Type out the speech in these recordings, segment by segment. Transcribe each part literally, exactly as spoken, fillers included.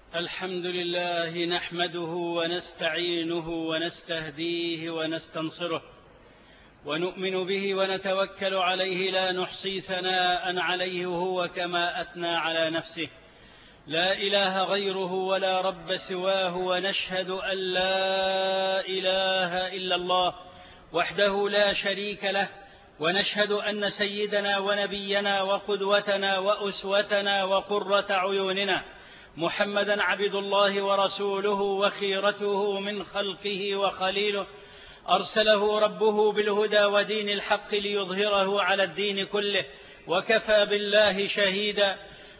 الحمد لله نحمده ونستعينه ونستهديه ونستنصره ونؤمن به ونتوكل عليه، لا نحصي ثناء عليه هو كما أثنى على نفسه. لا إله غيره ولا رب سواه، ونشهد أن لا إله إلا الله وحده لا شريك له، ونشهد أن سيدنا ونبينا وقدوتنا وأسوتنا وقرة عيوننا محمدا عبد الله ورسوله وخيرته من خلقه وخليله، أرسله ربه بالهدى ودين الحق ليظهره على الدين كله، وكفى بالله شهيدا.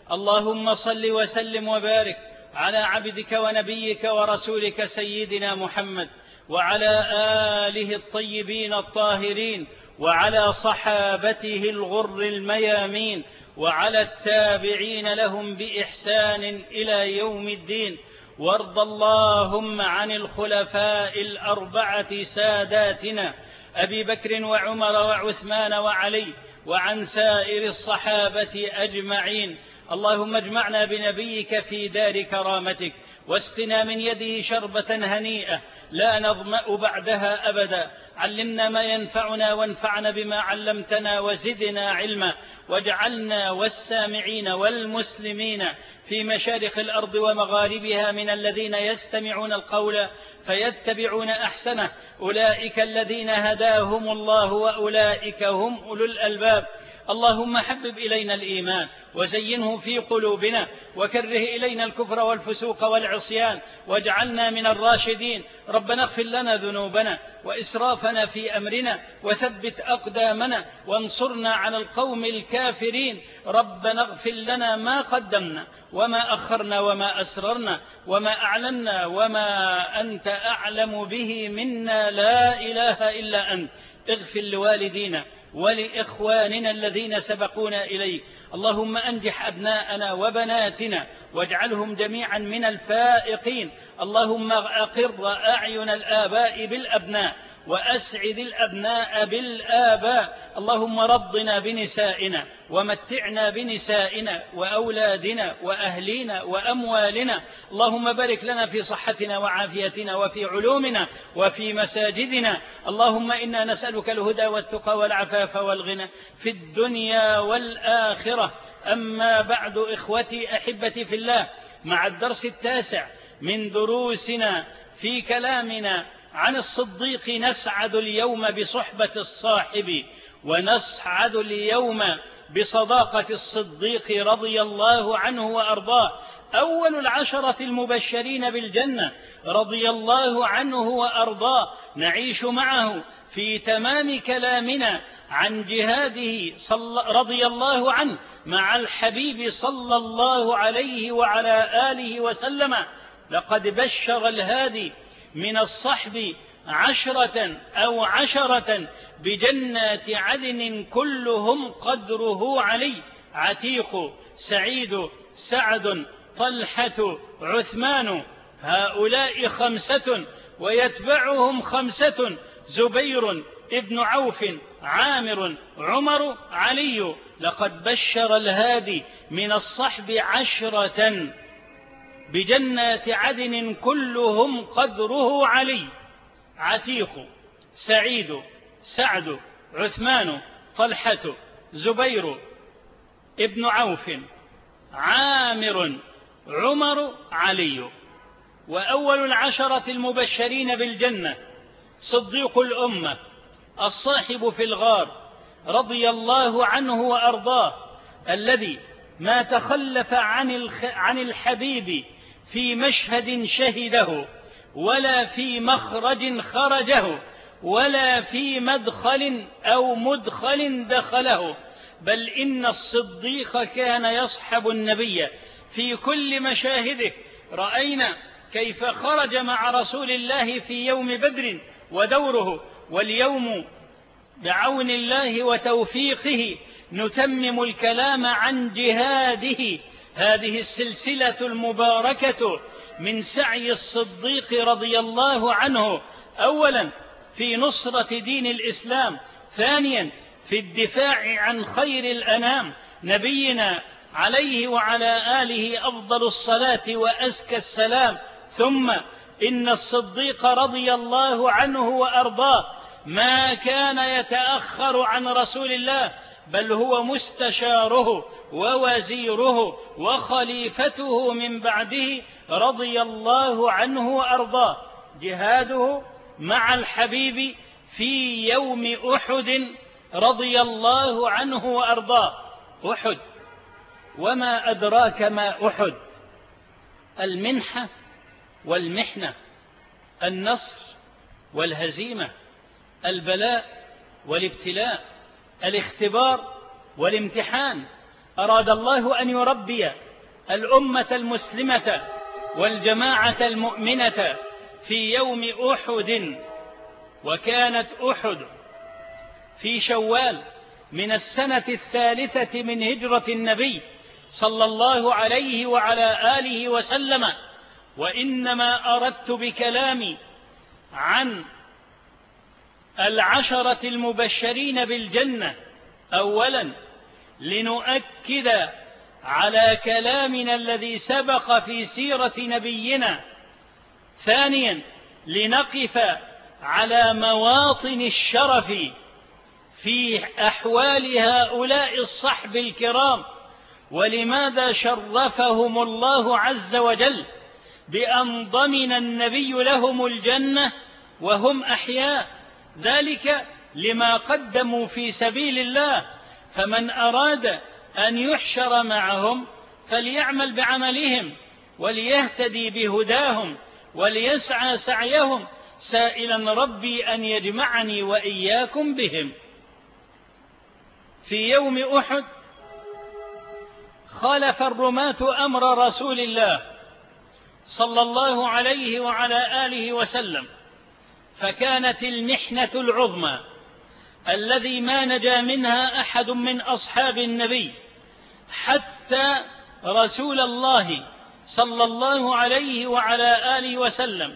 اللهم صل وسلم وبارك على عبدك ونبيك ورسولك سيدنا محمد، وعلى آله الطيبين الطاهرين، وعلى صحابته الغر الميامين، وعلى التابعين لهم بإحسان إلى يوم الدين. وارض اللهم عن الخلفاء الأربعة ساداتنا أبي بكر وعمر وعثمان وعلي، وعن سائر الصحابة أجمعين. اللهم اجمعنا بنبيك في دار كرامتك، واسقنا من يده شربة هنيئة لا نظمأ بعدها أبدا. علمنا ما ينفعنا وانفعنا بما علمتنا، وزدنا علما، واجعلنا والسامعين والمسلمين في مشارق الأرض ومغاربها من الذين يستمعون القول فيتبعون أحسنه، أولئك الذين هداهم الله وأولئك هم أولو الألباب. اللهم حبب إلينا الإيمان وزينه في قلوبنا، وكره إلينا الكفر والفسوق والعصيان، واجعلنا من الراشدين. ربنا اغفر لنا ذنوبنا وإسرافنا في أمرنا، وثبت أقدامنا، وانصرنا على القوم الكافرين. ربنا اغفر لنا ما قدمنا وما أخرنا وما أسررنا وما أعلنا وما أنت أعلم به منا، لا إله إلا أنت. اغفر لوالدينا ولإخواننا الذين سبقونا إليك. اللهم أنجح أبناءنا وبناتنا واجعلهم جميعا من الفائقين. اللهم أقر أعين الآباء بالأبناء، وأسعد الأبناء بالآباء. اللهم رضنا بنسائنا، ومتعنا بنسائنا وأولادنا وأهلنا وأموالنا. اللهم بارك لنا في صحتنا وعافيتنا وفي علومنا وفي مساجدنا. اللهم إنا نسألك الهدى والتقى والعفاف والغنى في الدنيا والآخرة. أما بعد، إخوتي أحبتي في الله، مع الدرس التاسع من دروسنا في كلامنا عن الصديق، نسعد اليوم بصحبة الصاحب، ونسعد اليوم بصداقة الصديق رضي الله عنه وأرضاه، أول العشرة المبشرين بالجنة رضي الله عنه وأرضاه. نعيش معه في تمام كلامنا عن جهاده رضي الله عنه مع الحبيب صلى الله عليه وعلى آله وسلم. لقد بشر الهادي من الصحب عشرة أو عشرة بجنات عدن كلهم قدره علي: عتيق، سعيد، سعد، طلحة، عثمان. هؤلاء خمسة، ويتبعهم خمسة: زبير، ابن عوف، عامر، عمر، علي. لقد بشر الهادي من الصحب عشرة بجنات عدن كلهم قدره علي: عتيق، سعيد، سعد، عثمان، طلحة، زبير، ابن عوف، عامر، عمر، علي. وأول العشرة المبشرين بالجنة صديق الأمة الصاحب في الغار رضي الله عنه وأرضاه، الذي ما تخلف عن عن الحبيب في مشهد شهده، ولا في مخرج خرجه، ولا في مدخل أو مدخل دخله، بل إن الصديق كان يصحب النبي في كل مشاهده. رأينا كيف خرج مع رسول الله في يوم بدر ودوره، واليوم بعون الله وتوفيقه نتمم الكلام عن جهاده. هذه السلسلة المباركة من سعي الصديق رضي الله عنه، أولا في نصرة دين الإسلام، ثانيا في الدفاع عن خير الأنام نبينا عليه وعلى آله أفضل الصلاة وأزكى السلام. ثم إن الصديق رضي الله عنه وأرضاه ما كان يتأخر عن رسول الله، بل هو مستشاره ووزيره وخليفته من بعده رضي الله عنه وأرضاه. جهاده مع الحبيب في يوم أحد رضي الله عنه وأرضاه. أحد، وما أدراك ما أحد؟ المنحة والمحنة، النصر والهزيمة، البلاء والابتلاء، الاختبار والامتحان. أراد الله أن يربي الأمة المسلمة والجماعة المؤمنة في يوم أحد. وكانت أحد في شوال من السنة الثالثة من هجرة النبي صلى الله عليه وعلى آله وسلم. وإنما أردت بكلامي عن العشرة المبشرين بالجنة أولا لنؤكد على كلامنا الذي سبق في سيرة نبينا، ثانيا لنقف على مواطن الشرف في أحوال هؤلاء الصحب الكرام، ولماذا شرفهم الله عز وجل بأن ضمن النبي لهم الجنة وهم أحياء، ذلك لما قدموا في سبيل الله. فمن أراد أن يحشر معهم فليعمل بعملهم وليهتدي بهداهم وليسعى سعيهم، سائلا ربي أن يجمعني وإياكم بهم. في يوم أحد خالف الرماة أمر رسول الله صلى الله عليه وعلى آله وسلم، فكانت المحنة العظمى الذي ما نجا منها أحد من أصحاب النبي حتى رسول الله صلى الله عليه وعلى آله وسلم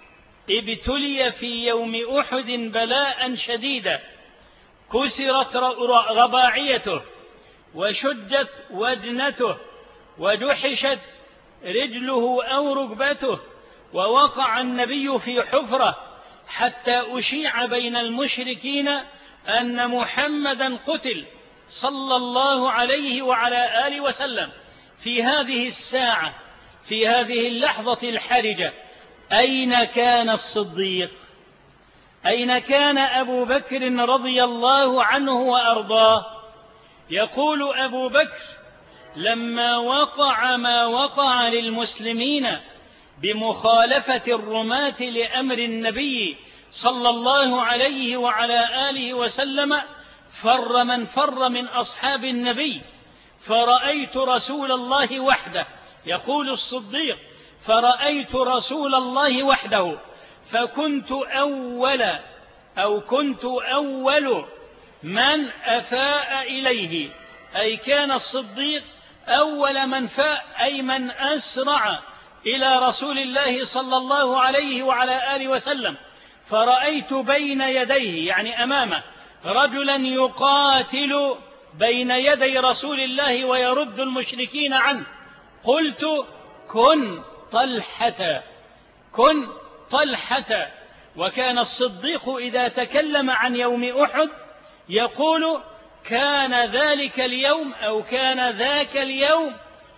ابتلي في يوم أحد بلاء شديدا، كسرت رباعيته وشجت وجنته وجحشت رجله أو ركبته، ووقع النبي في حفرة حتى أشيع بين المشركين أن محمدا قتل صلى الله عليه وعلى آله وسلم. في هذه الساعة، في هذه اللحظة الحرجة، أين كان الصديق؟ أين كان أبو بكر رضي الله عنه وأرضاه؟ يقول أبو بكر: لما وقع ما وقع للمسلمين بمخالفة الرماة لأمر النبي صلى الله عليه وعلى آله وسلم، فر من فر من أصحاب النبي، فرأيت رسول الله وحده. يقول الصديق: فرأيت رسول الله وحده، فكنت أول أو كنت أول من أفاء إليه، أي كان الصديق أول من فاء، أي من أسرع إلى رسول الله صلى الله عليه وعلى آله وسلم. فرأيت بين يديه، يعني أمامه، رجلا يقاتل بين يدي رسول الله ويرد المشركين عنه. قلت: كن طلحة، كن طلحة. وكان الصديق إذا تكلم عن يوم أحد يقول: كان ذلك اليوم أو كان ذاك اليوم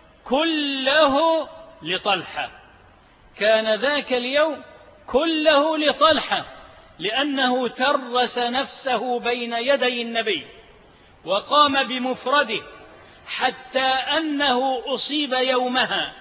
كله لطلحة، كان ذاك اليوم كله لطلحة، لأنه ترس نفسه بين يدي النبي وقام بمفرده، حتى أنه أصيب يومها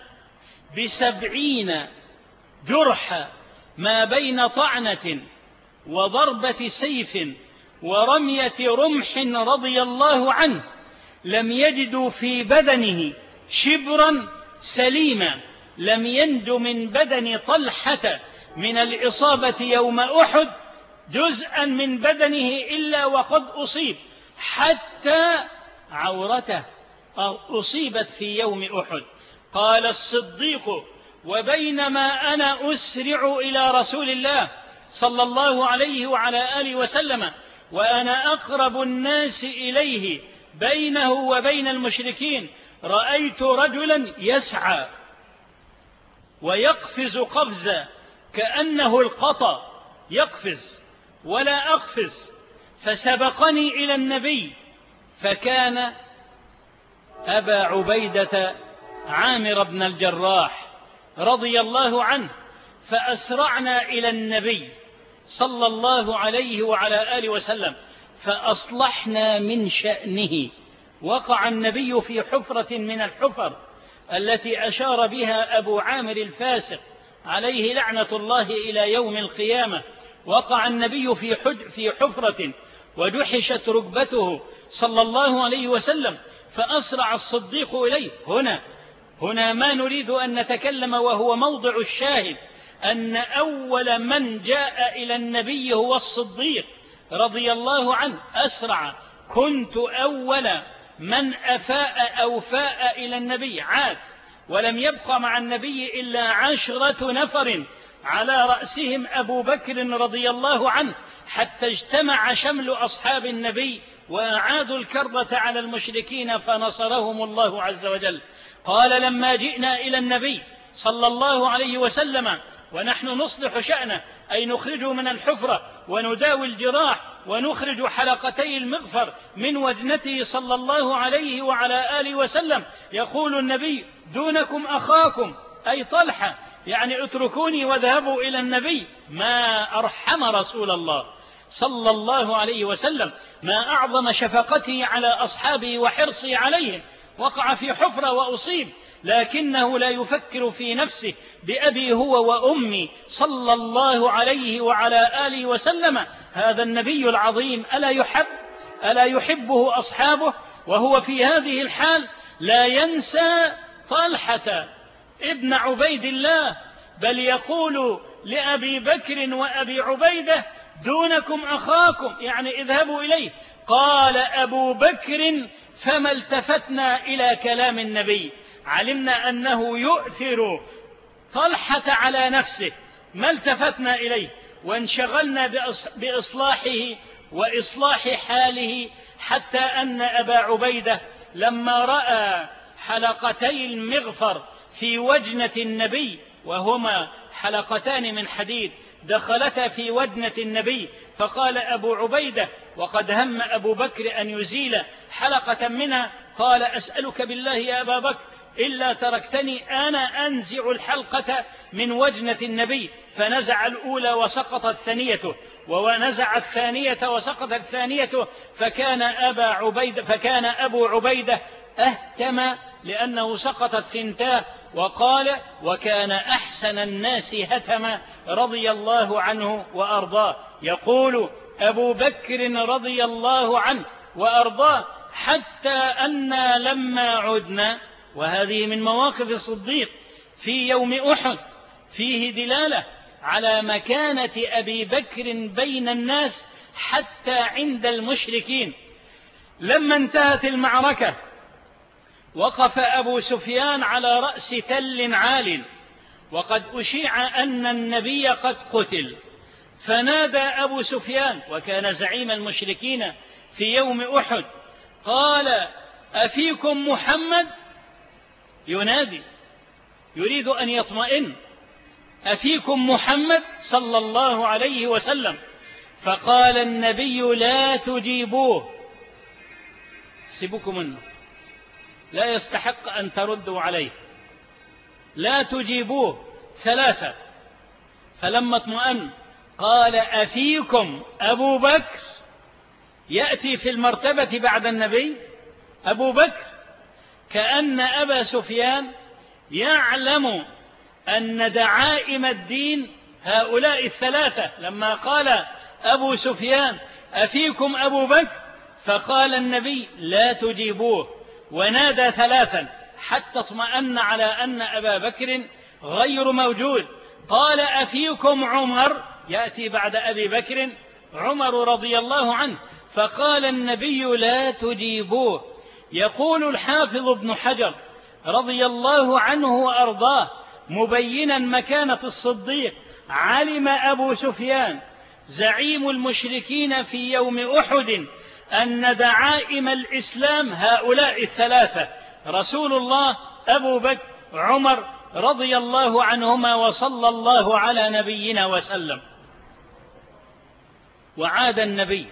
بسبعين جرحا ما بين طعنة وضربة سيف ورمية رمح رضي الله عنه، لم يجدوا في بدنه شبرا سليما، لم ينج من بدن طلحة من الإصابة يوم أحد جزءا من بدنه إلا وقد أصيب، حتى عورته أصيبت في يوم أحد. قال الصديق: وبينما أنا أسرع إلى رسول الله صلى الله عليه وعلى آله وسلم وأنا أقرب الناس إليه بينه وبين المشركين، رأيت رجلا يسعى ويقفز قفزة كأنه القطا، يقفز ولا أقفز، فسبقني إلى النبي، فكان أبا عبيدة عامر بن الجراح رضي الله عنه، فأسرعنا إلى النبي صلى الله عليه وعلى آله وسلم فأصلحنا من شأنه. وقع النبي في حفرة من الحفر التي أشار بها أبو عامر الفاسق عليه لعنة الله إلى يوم القيامة. وقع النبي في في حفرة ودحشت ركبته صلى الله عليه وسلم، فأسرع الصديق إليه. هنا هنا ما نريد أن نتكلم وهو موضع الشاهد، أن أول من جاء إلى النبي هو الصديق رضي الله عنه. أسرع، كنت أول من أفاء أو فاء إلى النبي، عاد، ولم يبقى مع النبي إلا عشرة نفر على رأسهم أبو بكر رضي الله عنه، حتى اجتمع شمل أصحاب النبي وأعادوا الكربة على المشركين فنصرهم الله عز وجل. قال: لما جئنا إلى النبي صلى الله عليه وسلم ونحن نصلح شأنه، أي نخرجه من الحفرة ونداوي الجراح ونخرج حلقتي المغفر من وجنته صلى الله عليه وعلى آله وسلم، يقول النبي: دونكم أخاكم، أي طلحة، يعني اتركوني واذهبوا إلى النبي. ما أرحم رسول الله صلى الله عليه وسلم، ما أعظم شفقته على أصحابه وحرصه عليهم. وقع في حفرة وأصيب، لكنه لا يفكر في نفسه بأبي هو وأمي صلى الله عليه وعلى آله وسلم. هذا النبي العظيم ألا يحب ألا يحبه أصحابه؟ وهو في هذه الحال لا ينسى طلحة ابن عبيد الله، بل يقول لأبي بكر وأبي عبيدة: دونكم أخاكم، يعني اذهبوا إليه. قال أبو بكر: فما التفتنا إلى كلام النبي، علمنا أنه يؤثر طلحة على نفسه، ما التفتنا إليه وانشغلنا بإصلاحه وإصلاح حاله، حتى أن أبا عبيدة لما رأى حلقتي المغفر في وجنة النبي، وهما حلقتان من حديد دخلتا في وجنة النبي، فقال أبو عبيدة وقد هم أبو بكر أن يزيل حلقة منها، قال: أسألك بالله يا أبا بكر إلا تركتني أنا أنزع الحلقة من وجنة النبي. فنزع الأولى وسقطت ثانيته، ونزع الثانية وسقطت ثانيته، فكان أبا عبيدة فكان أبو عبيدة أهتم لأنه سقطت ثنتاه، وقال: وكان أحسن الناس هتما رضي الله عنه وأرضاه. يقول أبو بكر رضي الله عنه وأرضاه: حتى أن لما عدنا، وهذه من مواقف الصديق في يوم أحد، فيه دلالة على مكانة أبي بكر بين الناس حتى عند المشركين. لما انتهت المعركة وقف أبو سفيان على رأس تل عال، وقد أشيع أن النبي قد قتل، فنادى أبو سفيان وكان زعيم المشركين في يوم أحد، قال: أفيكم محمد؟ ينادي، يريد أن يطمئن: أفيكم محمد صلى الله عليه وسلم؟ فقال النبي: لا تجيبوه، سيبكم منه، لا يستحق أن تردوا عليه، لا تجيبوه ثلاثة. فلما اطمأن قال: أفيكم أبو بكر؟ يأتي في المرتبة بعد النبي أبو بكر، كأن أبا سفيان يعلم أن دعائم الدين هؤلاء الثلاثة. لما قال أبو سفيان: أفيكم أبو بكر؟ فقال النبي: لا تجيبوه، ونادى ثلاثا حتى اطمأن على أن أبا بكر غير موجود. قال: أفيكم عمر؟ يأتي بعد أبي بكر عمر رضي الله عنه، فقال النبي: لا تجيبوه. يقول الحافظ ابن حجر رضي الله عنه وأرضاه مبينا مكانة الصديق: علم أبو سفيان زعيم المشركين في يوم أحد أن دعائم الإسلام هؤلاء الثلاثة، رسول الله أبو بكر عمر رضي الله عنهما وصلى الله على نبينا وسلم. وعاد النبي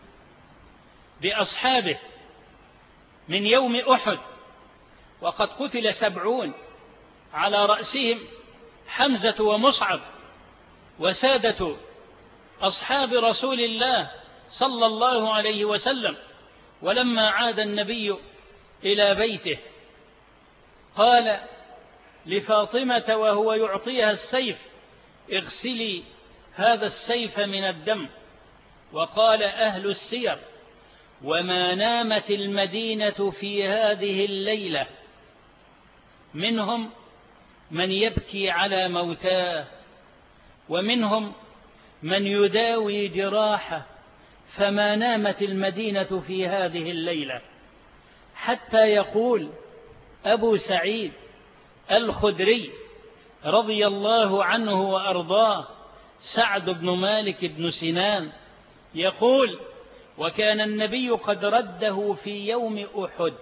بأصحابه من يوم أحد وقد قتل سبعون على رأسهم حمزة ومصعب وسادة أصحاب رسول الله صلى الله عليه وسلم. ولما عاد النبي إلى بيته قال لفاطمة وهو يعطيها السيف: اغسلي هذا السيف من الدم. وقال أهل السير: وما نامت المدينة في هذه الليلة، منهم من يبكي على موتاه، ومنهم من يداوي جراحه، فما نامت المدينة في هذه الليلة، حتى يقول أبو سعيد الخدري رضي الله عنه وأرضاه سعد بن مالك بن سنان يقول: وكان النبي قد رده في يوم أحد،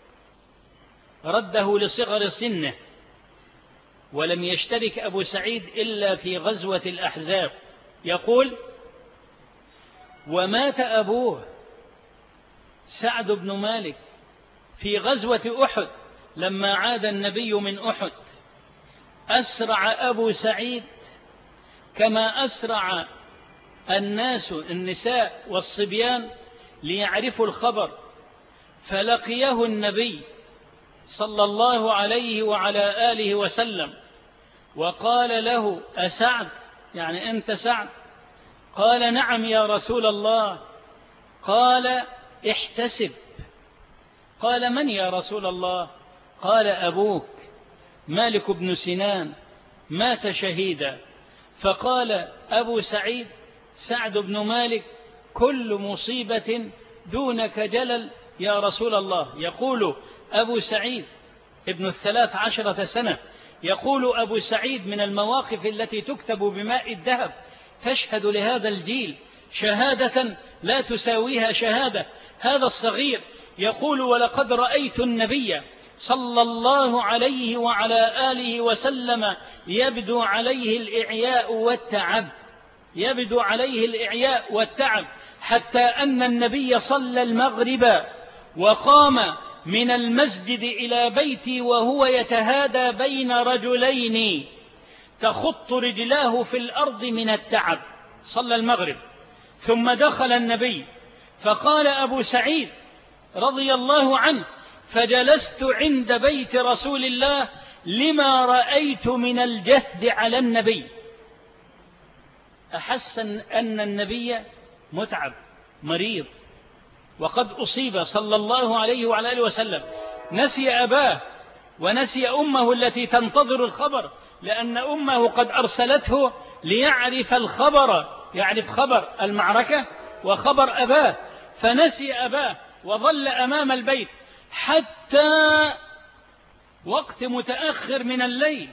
رده لصغر سنه، ولم يشترك أبو سعيد إلا في غزوة الأحزاب. يقول: ومات أبوه سعد بن مالك في غزوة أحد لما عاد النبي من أحد. أسرع أبو سعيد كما أسرع الناس النساء والصبيان ليعرفوا الخبر، فلقيه النبي صلى الله عليه وعلى آله وسلم وقال له: أسعد؟ يعني أنت سعد؟ قال: نعم يا رسول الله. قال: احتسب. قال: من يا رسول الله؟ قال: أبوك مالك بن سنان مات شهيدا. فقال أبو سعيد سعد بن مالك: كل مصيبة دونك جلل يا رسول الله. يقول أبو سعيد ابن الثلاث عشرة سنة، يقول أبو سعيد: من المواقف التي تكتب بماء الذهب تشهد لهذا الجيل شهادة لا تساويها شهادة. هذا الصغير يقول: ولقد رأيت النبي صلى الله عليه وعلى آله وسلم يبدو عليه الإعياء والتعب، يبدو عليه الإعياء والتعب، حتى أن النبي صلى المغرب وقام من المسجد إلى بيتي وهو يتهادى بين رجلين تخط رجلاه في الأرض من التعب. صلى المغرب ثم دخل النبي، فقال أبو سعيد رضي الله عنه: فجلست عند بيت رسول الله لما رأيت من الجهد على النبي. أحس أن النبي متعب مريض وقد أصيب صلى الله عليه وعلى آله وسلم. نسي أباه ونسي أمه التي تنتظر الخبر، لأن أمه قد أرسلته ليعرف الخبر، يعرف خبر المعركة وخبر أباه، فنسي أباه وظل أمام البيت حتى وقت متأخر من الليل،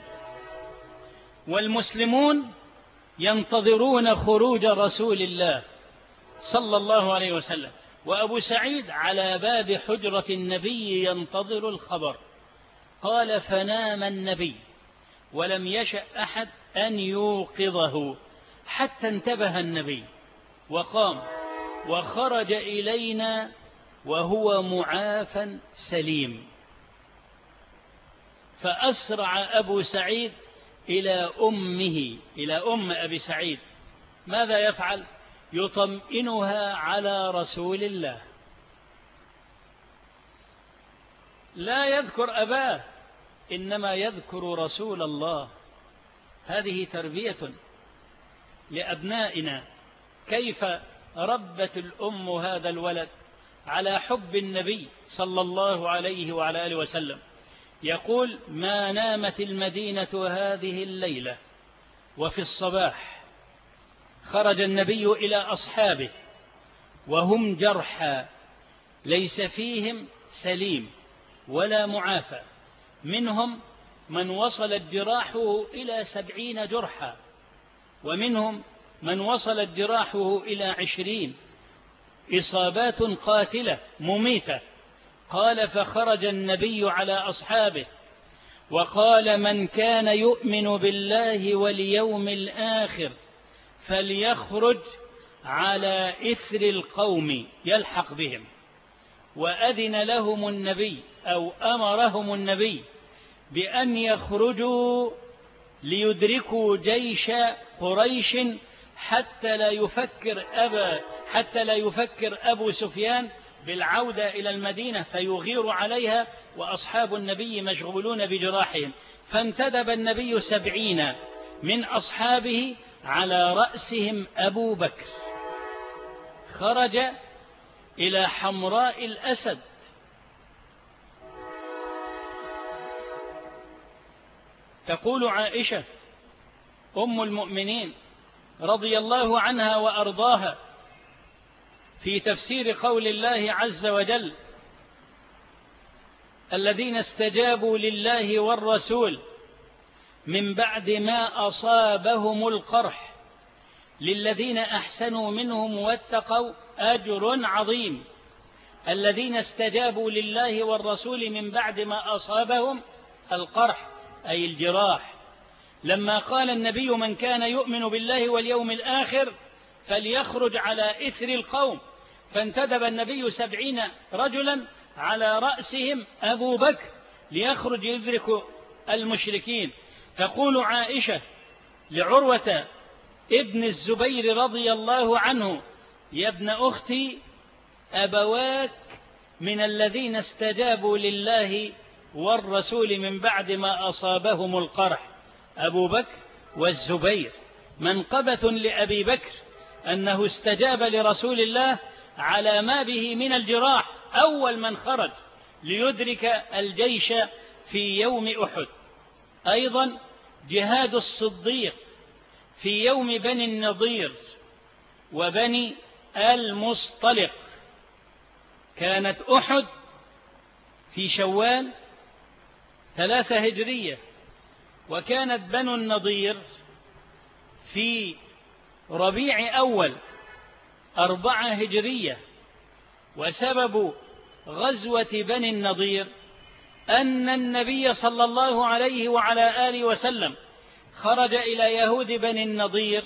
والمسلمون ينتظرون خروج رسول الله صلى الله عليه وسلم، وأبو سعيد على باب حجرة النبي ينتظر الخبر. قال: فنام النبي ولم يشأ أحد أن يوقظه حتى انتبه النبي وقام وخرج إلينا وهو معافى سليم. فأسرع أبو سعيد إلى أمه، إلى أم أبي سعيد. ماذا يفعل؟ يطمئنها على رسول الله، لا يذكر أباه إنما يذكر رسول الله. هذه تربية لأبنائنا، كيف ربت الأم هذا الولد على حب النبي صلى الله عليه وعلى آله وسلم. يقول: ما نامت المدينة هذه الليلة. وفي الصباح خرج النبي إلى أصحابه وهم جرحى، ليس فيهم سليم ولا معافى، منهم من وصلت جراحه إلى سبعين جرحا، ومنهم من وصلت جراحه إلى عشرين، إصابات قاتلة مميتة. قال فخرج النبي على أصحابه وقال من كان يؤمن بالله واليوم الآخر فليخرج على إثر القوم يلحق بهم. وأذن لهم النبي أو أمرهم النبي بأن يخرجوا ليدركوا جيش قريش حتى لا يفكر أبا حتى لا يفكر أبو سفيان بالعودة إلى المدينة فيغير عليها وأصحاب النبي مشغولون بجراحهم. فانتدب النبي سبعين من أصحابه على رأسهم أبو بكر، خرج إلى حمراء الأسد. تقول عائشة أم المؤمنين رضي الله عنها وأرضاها في تفسير قول الله عز وجل الذين استجابوا لله والرسول من بعد ما أصابهم القرح للذين أحسنوا منهم واتقوا أجر عظيم. الذين استجابوا لله والرسول من بعد ما أصابهم القرح أي الجراح. لما قال النبي من كان يؤمن بالله واليوم الآخر فليخرج على إثر القوم، فانتدب النبي سبعين رجلا على رأسهم أبو بكر ليخرج يدرك المشركين. تقول عائشة لعروة ابن الزبير رضي الله عنه يا ابن أختي أبواك من الذين استجابوا لله والرسول من بعد ما أصابهم القرح، أبو بكر والزبير. منقبة لأبي بكر أنه استجاب لرسول الله على ما به من الجراح، أول من خرج ليدرك الجيش في يوم أحد. أيضا جهاد الصديق في يوم بني النضير وبني المصطلق. كانت أحد في شوال ثلاثة هجرية، وكانت بنو النضير في ربيع أول أربعة هجرية. وسبب غزوة بني النضير أن النبي صلى الله عليه وعلى آله وسلم خرج إلى يهود بني النضير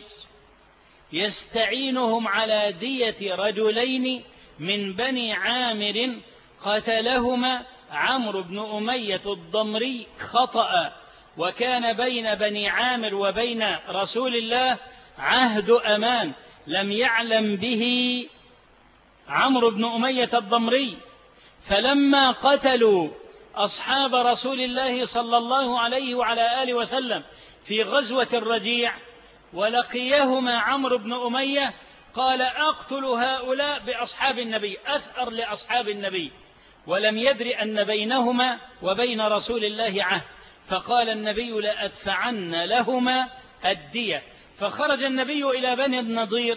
يستعينهم على دية رجلين من بني عامر قتلهما عمرو بن أمية الضمري خطأ، وكان بين بني عامر وبين رسول الله عهد أمان لم يعلم به عمرو بن أمية الضمري. فلما قتلوا أصحاب رسول الله صلى الله عليه وعلى آله وسلم في غزوة الرجيع ولقيهما عمرو بن أمية قال أقتل هؤلاء بأصحاب النبي، أثأر لأصحاب النبي، ولم يدر أن بينهما وبين رسول الله عهد. فقال النبي لأدفعن لهما الدية. فخرج النبي إلى بني النضير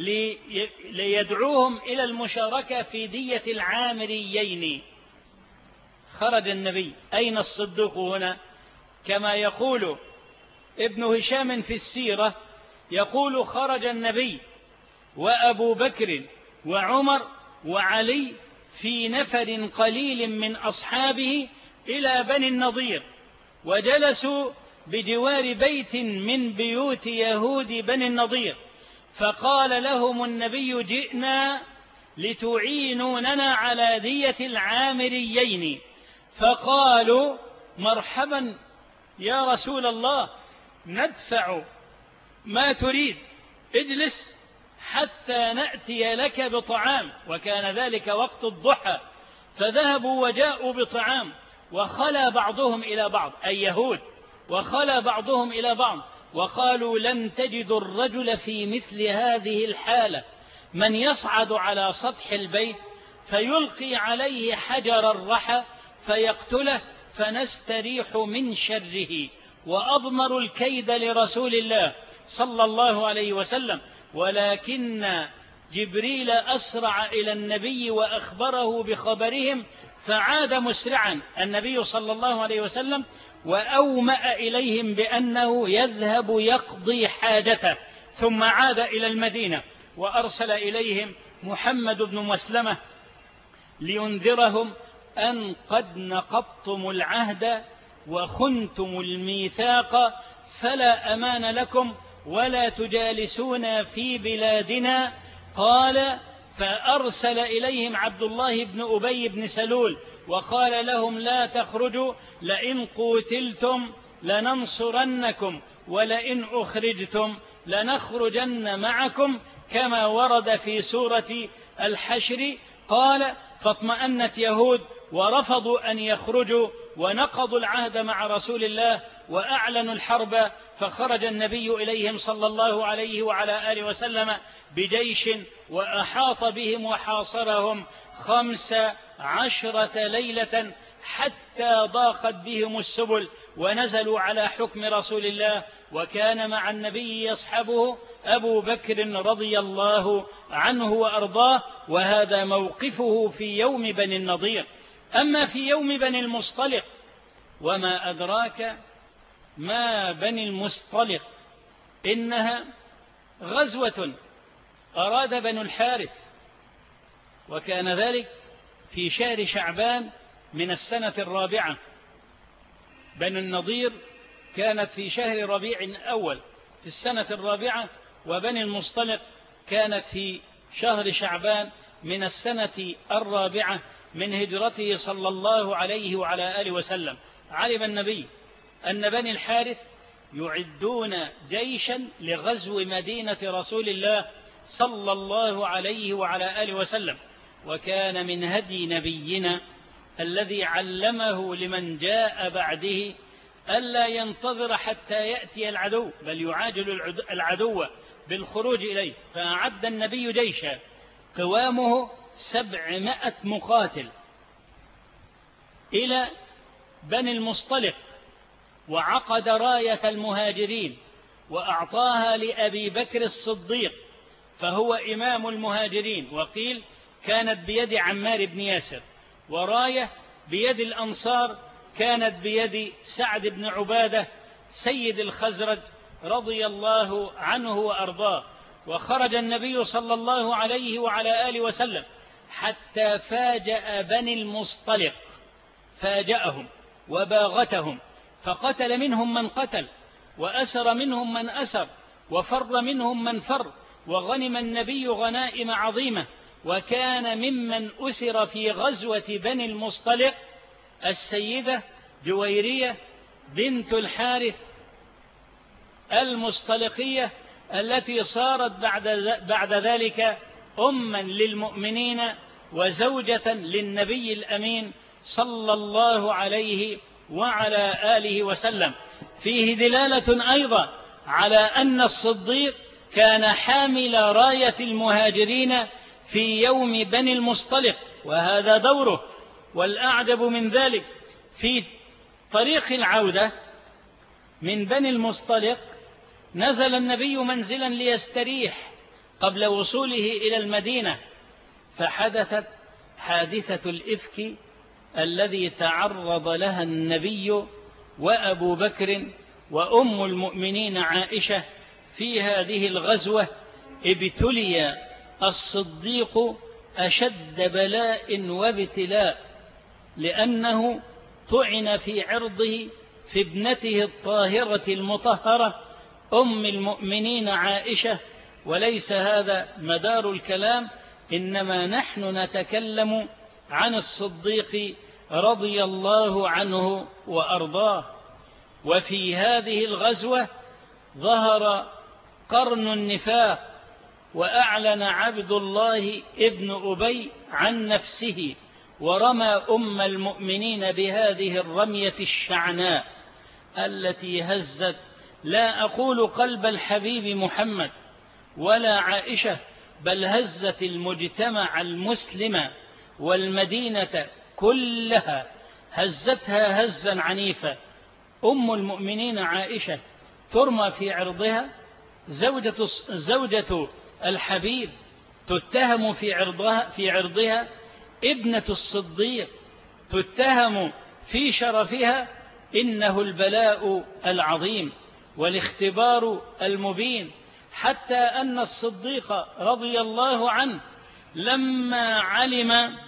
ليدعوهم إلى المشاركة في دية العامريين. خرج النبي. أين الصديق هنا؟ كما يقول ابن هشام في السيرة يقول خرج النبي وأبو بكر وعمر وعلي في نفر قليل من أصحابه إلى بني النضير، وجلسوا بجوار بيت من بيوت يهود بني النضير. فقال لهم النبي جئنا لتعينوننا على دية العامريين. فقالوا مرحبا يا رسول الله، ندفع ما تريد، اجلس حتى نأتي لك بطعام. وكان ذلك وقت الضحى، فذهبوا وجاءوا بطعام، وخلى بعضهم إلى بعض أي يهود، وخلى بعضهم إلى بعض وقالوا لن تجدوا الرجل في مثل هذه الحالة من يصعد على سطح البيت فيلقي عليه حجر الرحى فيقتله فنستريح من شره، وأضمر الكيد لرسول الله صلى الله عليه وسلم. ولكن جبريل أسرع إلى النبي وأخبره بخبرهم، فعاد مسرعا النبي صلى الله عليه وسلم وأومأ إليهم بأنه يذهب يقضي حاجته، ثم عاد إلى المدينة وأرسل إليهم محمد بن مسلمة لينذرهم أن قد نقضتم العهد وخنتم الميثاق فلا أمان لكم ولا تجالسون في بلادنا. قال فأرسل إليهم عبد الله بن أبي بن سلول وقال لهم لا تخرجوا، لئن قتلتم لننصرنكم ولئن أخرجتم لنخرجن معكم، كما ورد في سورة الحشر. قال فاطمأنت يهود ورفضوا أن يخرجوا ونقضوا العهد مع رسول الله وأعلنوا الحرب، فخرج النبي إليهم صلى الله عليه وعلى آله وسلم بجيش وأحاط بهم وحاصرهم خمس عشرة ليلة حتى ضاقت بهم السبل ونزلوا على حكم رسول الله، وكان مع النبي يصحبه أبو بكر رضي الله عنه وأرضاه. وهذا موقفه في يوم بني النضير. أما في يوم بني المصطلق، وما أدراك ما بني المصطلق، إنها غزوة أراد بنو الحارث، وكان ذلك في شهر شعبان من السنة الرابعة. بنو النضير كانت في شهر ربيع الأول في السنة الرابعة، وبني المصطلق كانت في شهر شعبان من السنة الرابعة من هجرته صلى الله عليه وعلى آله وسلم. علم النبي أن بني الحارث يعدون جيشا لغزو مدينة رسول الله صلى الله عليه وعلى آله وسلم، وكان من هدي نبينا الذي علمه لمن جاء بعده ألا ينتظر حتى يأتي العدو، بل يعاجل العدو بالخروج إليه. فأعد النبي جيشا قوامه سبعمائة مقاتل إلى بني المصطلق، وعقد راية المهاجرين وأعطاها لأبي بكر الصديق فهو إمام المهاجرين، وقيل كانت بيد عمار بن ياسر، وراية بيد الأنصار كانت بيد سعد بن عبادة سيد الخزرج رضي الله عنه وأرضاه. وخرج النبي صلى الله عليه وعلى آله وسلم حتى فاجأ بني المصطلق، فاجأهم وباغتهم، فقتل منهم من قتل وأسر منهم من أسر وفر منهم من فر، وغنم النبي غنائم عظيمة. وكان ممن أسر في غزوة بني المصطلق السيدة جويرية بنت الحارث المصطلقية، التي صارت بعد بعد ذلك أما للمؤمنين وزوجة للنبي الأمين صلى الله عليه وعلى آله وسلم. فيه دلالة أيضا على أن الصديق كان حامل راية المهاجرين في يوم بني المصطلق، وهذا دوره. والأعجب من ذلك في طريق العودة من بني المصطلق نزل النبي منزلا ليستريح قبل وصوله إلى المدينة، فحدثت حادثة الإفك الذي تعرض لها النبي وأبو بكر وأم المؤمنين عائشة. في هذه الغزوة ابتلي الصديق أشد بلاء وابتلاء، لأنه طعن في عرضه في ابنته الطاهرة المطهرة أم المؤمنين عائشة. وليس هذا مدار الكلام، إنما نحن نتكلم عن الصديق رضي الله عنه وأرضاه. وفي هذه الغزوة ظهر قرن النفاق، وأعلن عبد الله ابن أبي عن نفسه ورمى أم المؤمنين بهذه الرمية الشعناء التي هزت لا أقول قلب الحبيب محمد ولا عائشة، بل هزت المجتمع المسلم والمدينة كلها، هزتها هزا عنيفا. أم المؤمنين عائشة ترمى في عرضها، زوجة, زوجة الحبيب تتهم في عرضها, في عرضها، ابنة الصديق تتهم في شرفها. إنه البلاء العظيم والاختبار المبين، حتى أن الصديق رضي الله عنه لما علم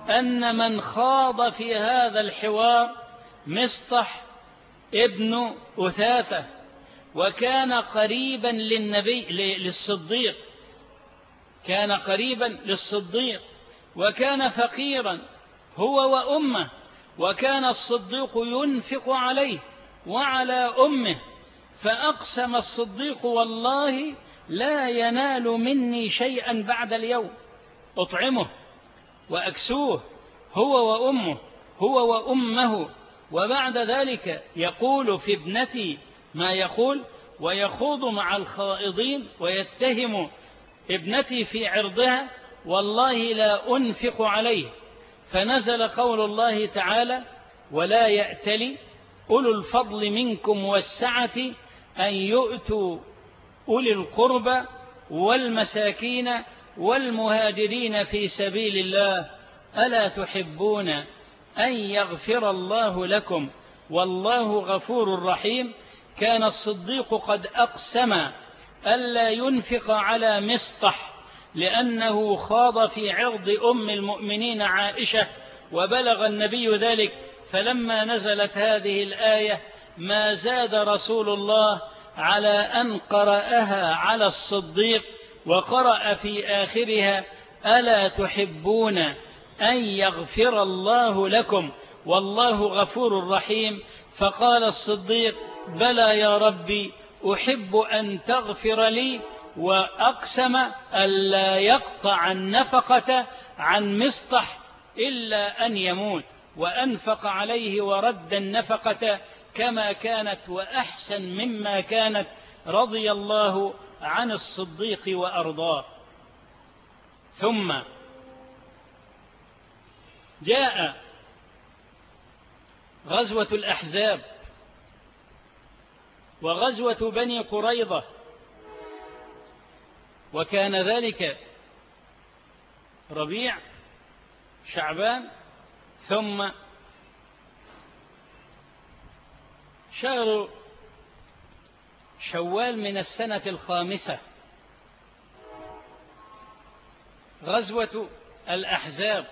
أن من خاض في هذا الحوار مصطح ابن أثاثة، وكان قريبا للنبي للصديق كان قريبا للصديق وكان فقيرا هو وأمه، وكان الصديق ينفق عليه وعلى أمه، فأقسم الصديق والله لا ينال مني شيئا بعد اليوم، أطعمه وأكسوه هو وأمه هو وأمه. وبعد ذلك يقول في ابنتي ما يقول ويخوض مع الخائضين ويتهم ابنتي في عرضها، والله لا أنفق عليه. فنزل قول الله تعالى: ولا يأتل أولو الفضل منكم والسعة أن يؤتوا أولي القربى والمساكين والمهاجرين في سبيل الله ألا تحبون أن يغفر الله لكم والله غفور رحيم. كان الصديق قد أقسم ألا ينفق على مصطح لأنه خاض في عرض أم المؤمنين عائشة، وبلغ النبي ذلك، فلما نزلت هذه الآية ما زاد رسول الله على أن قرأها على الصديق، وقرأ في آخرها: ألا تحبون أن يغفر الله لكم والله غفور رحيم. فقال الصديق: بلى يا ربي، أحب أن تغفر لي. وأقسم ألا يقطع النفقة عن مصطح إلا أن يموت، وأنفق عليه ورد النفقة كما كانت وأحسن مما كانت، رضي الله عن الصديق وأرضاه. ثم جاء غزوة الأحزاب وغزوة بني قريظة، وكان ذلك ربيع شعبان ثم شهر شوال من السنة الخامسة. غزوة الأحزاب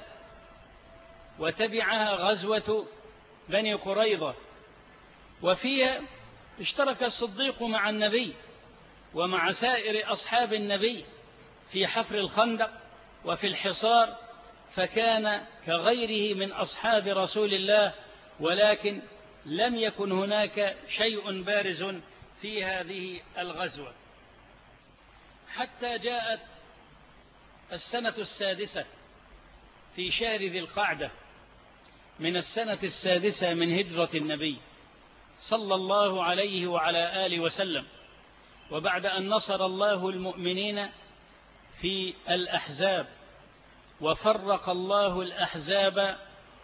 وتبعها غزوة بني قريظة، وفيها اشترك الصديق مع النبي ومع سائر أصحاب النبي في حفر الخندق وفي الحصار، فكان كغيره من أصحاب رسول الله، ولكن لم يكن هناك شيء بارز في هذه الغزوة حتى جاءت السنة السادسة في شهر ذي القعدة من السنة السادسة من هجرة النبي صلى الله عليه وعلى آله وسلم. وبعد أن نصر الله المؤمنين في الأحزاب وفرق الله الأحزاب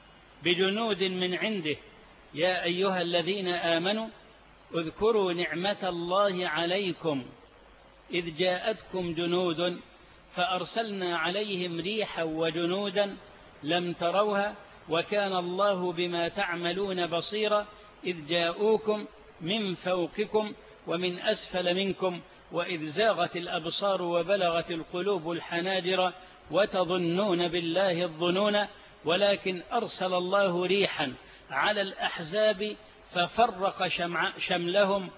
بجنود من عنده: يا أيها الذين آمنوا اذكروا نعمة الله عليكم إذ جاءتكم جنود فأرسلنا عليهم ريحا وجنودا لم تروها وكان الله بما تعملون بصيرا إذ جاءوكم من فوقكم ومن أسفل منكم وإذ زاغت الأبصار وبلغت القلوب الحناجر وتظنون بالله الظنون ولكن أرسل الله ريحا على الأحزاب ففرق شملهم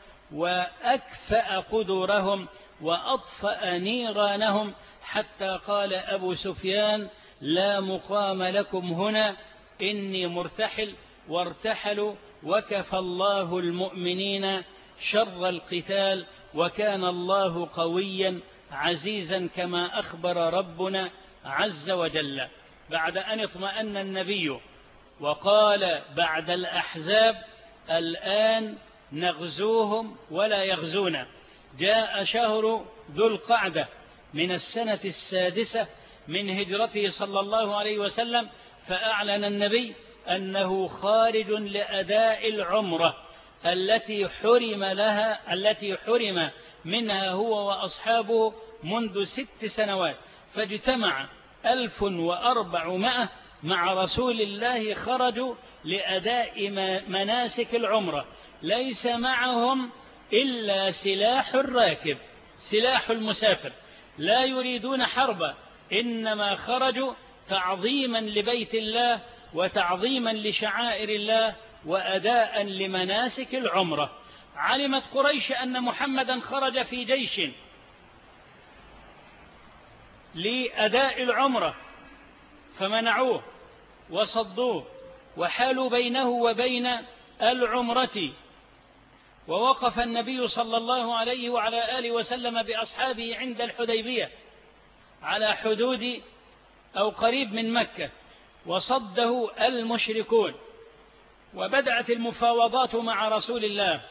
وأكفأ قدورهم وأطفأ نيرانهم حتى قال أبو سفيان: لا مقام لكم هنا إني مرتحل. وارتحلوا وكفى الله المؤمنين شر القتال وكان الله قويا عزيزا كما أخبر ربنا عز وجل. بعد أن اطمأن النبي وقال بعد الأحزاب الآن نغزوهم ولا يغزونا، جاء شهر ذو القعدة من السنة السادسة من هجرته صلى الله عليه وسلم، فأعلن النبي أنه خارج لأداء العمرة التي حرم لها التي حرم منها هو وأصحابه منذ ست سنوات، فاجتمع ألف وأربعمائة مع رسول الله خرجوا لأداء مناسك العمرة، ليس معهم إلا سلاح الراكب سلاح المسافر، لا يريدون حربا، إنما خرجوا تعظيما لبيت الله وتعظيما لشعائر الله وأداء لمناسك العمرة. علمت قريش أن محمدا خرج في جيش لأداء العمرة فمنعوه وصدوه وحالوا بينه وبين العمرة. ووقف النبي صلى الله عليه وعلى آله وسلم بأصحابه عند الحديبية على حدود أو قريب من مكة، وصده المشركون. وبدأت المفاوضات مع رسول الله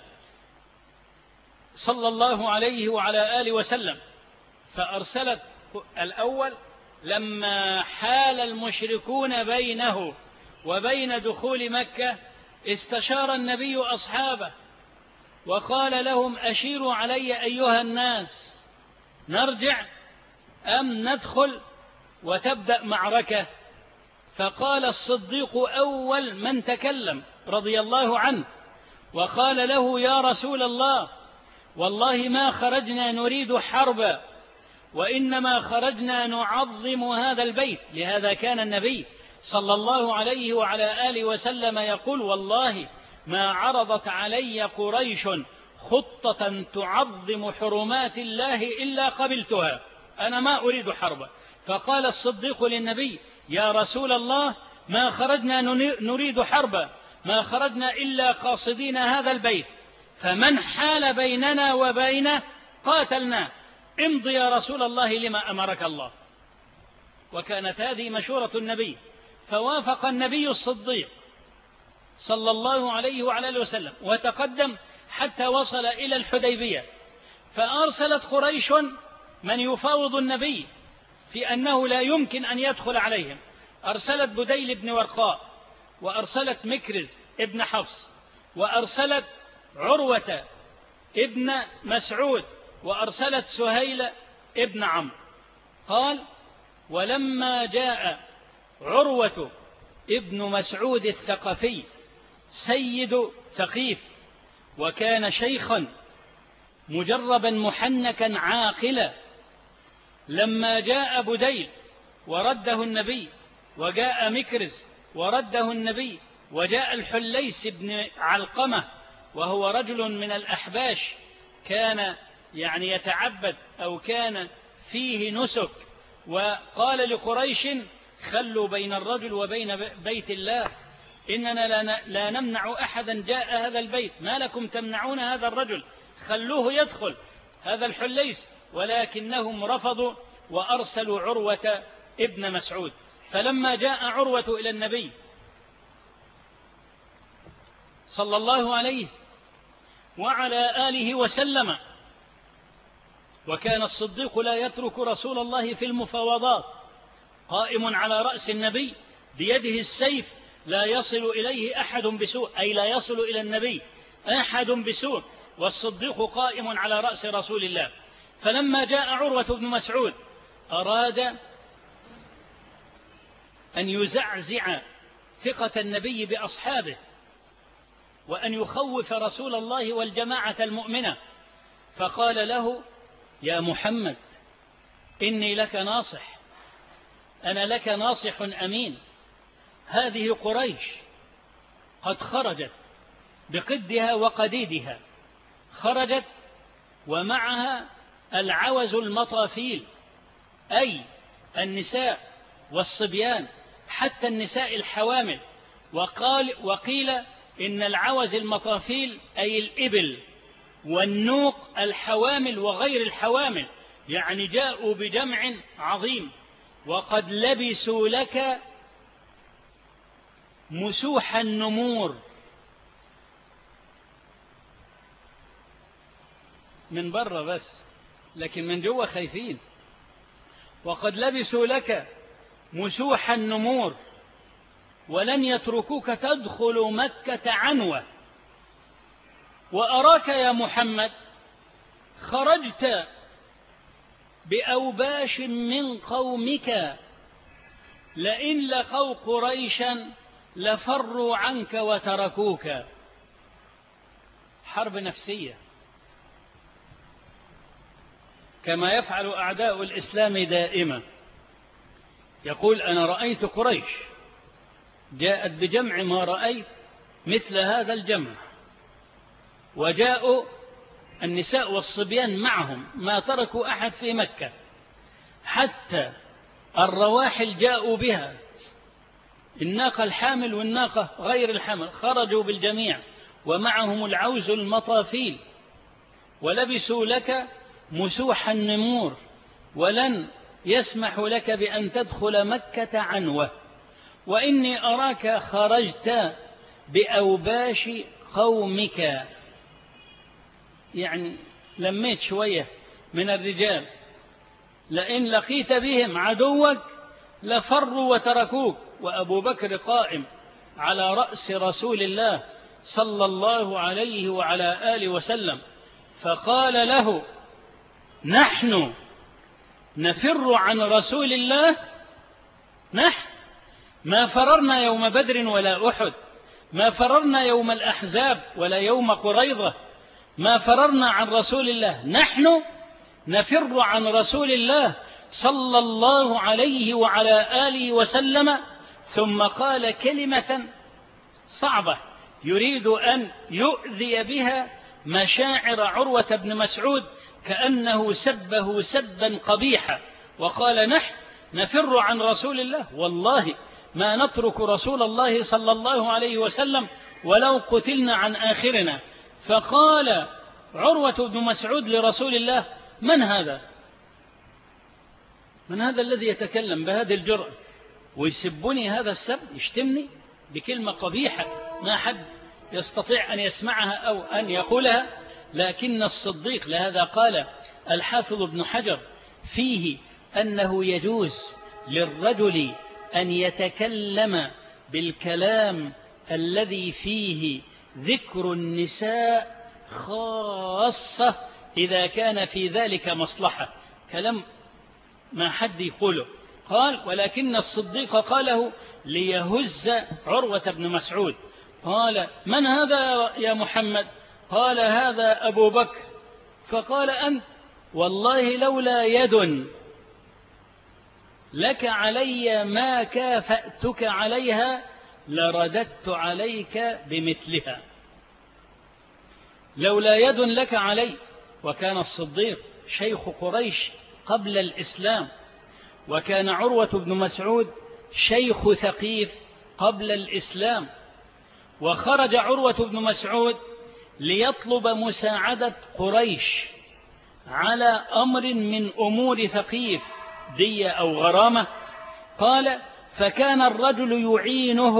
صلى الله عليه وعلى آله وسلم، فأرسلت الأول لما حال المشركون بينه وبين دخول مكة استشار النبي أصحابه وقال لهم: أشيروا علي أيها الناس، نرجع أم ندخل وتبدأ معركة؟ فقال الصديق أول من تكلم رضي الله عنه وقال له: يا رسول الله، والله ما خرجنا نريد حربا، وإنما خرجنا نعظم هذا البيت. لهذا كان النبي صلى الله عليه وعلى آله وسلم يقول: والله ما عرضت علي قريش خطة تعظم حرمات الله إلا قبلتها، أنا ما أريد حربا. فقال الصديق للنبي: يا رسول الله، ما خرجنا نريد حربا، ما خرجنا إلا قاصدين هذا البيت، فمن حال بيننا وبينه قاتلنا، امض يا رسول الله لما أمرك الله. وكانت هذه مشورة النبي، فوافق النبي الصديق صلى الله عليه وعلى آله وسلم وتقدم حتى وصل إلى الحديبية. فأرسلت قريش من يفاوض النبي في أنه لا يمكن أن يدخل عليهم. أرسلت بديل بن ورقاء، وأرسلت مكرز ابن حفص، وأرسلت عروة ابن مسعود، وأرسلت سهيل ابن عمرو. قال: ولما جاء عروة ابن مسعود الثقفي سيد ثقيف، وكان شيخا مجربا محنكا عاقلا، لما جاء بديل ورده النبي، وجاء مكرز ورده النبي، وجاء الحليس بن علقمة وهو رجل من الأحباش كان يعني يتعبد أو كان فيه نسك، وقال لقريش: خلوا بين الرجل وبين بيت الله، إننا لا نمنع أحدا جاء هذا البيت، ما لكم تمنعون هذا الرجل، خلوه يدخل هذا الحليس. ولكنهم رفضوا وأرسلوا عروة ابن مسعود. فلما جاء عروة إلى النبي صلى الله عليه وعلى آله وسلم، وكان الصديق لا يترك رسول الله في المفاوضات، قائم على رأس النبي بيده السيف، لا يصل إليه أحد بسوء، أي لا يصل إلى النبي أحد بسوء، والصديق قائم على رأس رسول الله. فلما جاء عروة بن مسعود أراد أن يزعزع ثقة النبي بأصحابه، وأن يخوف رسول الله والجماعة المؤمنة، فقال له: يا محمد، إني لك ناصح، أنا لك ناصح أمين. هذه قريش قد خرجت بقدها وقديدها، خرجت ومعها العوز المطافيل، أي النساء والصبيان، حتى النساء الحوامل. وقال وقيل إن العوز المطافيل أي الإبل، والنوق الحوامل وغير الحوامل، يعني جاءوا بجمع عظيم. وقد لبسوا لك مسوح النمور، من بره بس، لكن من جوه خايفين. وقد لبسوا لك مسوح النمور ولن يتركوك تدخل مكة عنوة. وأراك يا محمد خرجت بأوباش من قومك، لئن لقوا قريشا لفروا عنك وتركوك. حرب نفسية كما يفعل أعداء الإسلام دائما، يقول أنا رأيت قريش جاءت بجمع ما رأيت مثل هذا الجمع، وجاءوا النساء والصبيان معهم ما تركوا أحد في مكة، حتى الرواحل جاءوا بها، الناقة الحامل والناقة غير الحامل خرجوا بالجميع، ومعهم العوز المطافيل، ولبسوا لك مسوح النمور، ولن يسمح لك بأن تدخل مكة عنوة، وإني أراك خرجت بأوباش قومك، يعني لميت شوية من الرجال، لئن لقيت بهم عدوك لفروا وتركوك. وأبو بكر قائم على رأس رسول الله صلى الله عليه وعلى آله وسلم، فقال له نحن نفر عن رسول الله، نحن ما فررنا يوم بدر ولا أحد، ما فررنا يوم الأحزاب ولا يوم قريضة، ما فررنا عن رسول الله، نحن نفر عن رسول الله صلى الله عليه وعلى آله وسلم. ثم قال كلمة صعبة يريد أن يؤذي بها مشاعر عروة بن مسعود، كأنه سبه سبا قبيحا، وقال نحن نفر عن رسول الله، والله ما نترك رسول الله صلى الله عليه وسلم ولو قتلنا عن آخرنا. فقال عروة بن مسعود لرسول الله من هذا؟ من هذا الذي يتكلم بهذه الجرأة ويسبني هذا السب، يشتمني بكلمة قبيحة ما حد يستطيع أن يسمعها أو أن يقولها؟ لكن الصديق، لهذا قال الحافظ ابن حجر فيه أنه يجوز للرجل أن يتكلم بالكلام الذي فيه ذكر النساء خاصة إذا كان في ذلك مصلحة، كلام ما حد يقوله. قال ولكن الصديق قاله ليهز عروة بن مسعود. قال من هذا يا محمد؟ قال هذا أبو بكر. فقال أنت والله لولا يد لك علي ما كافأتك عليها لرددت عليك بمثلها. لولا يد لك علي. وكان الصديق شيخ قريش قبل الإسلام، وكان عروة بن مسعود شيخ ثقيف قبل الإسلام، وخرج عروة بن مسعود ليطلب مساعدة قريش على أمر من أمور ثقيف، دية أو غرامة. قال فكان الرجل يعينه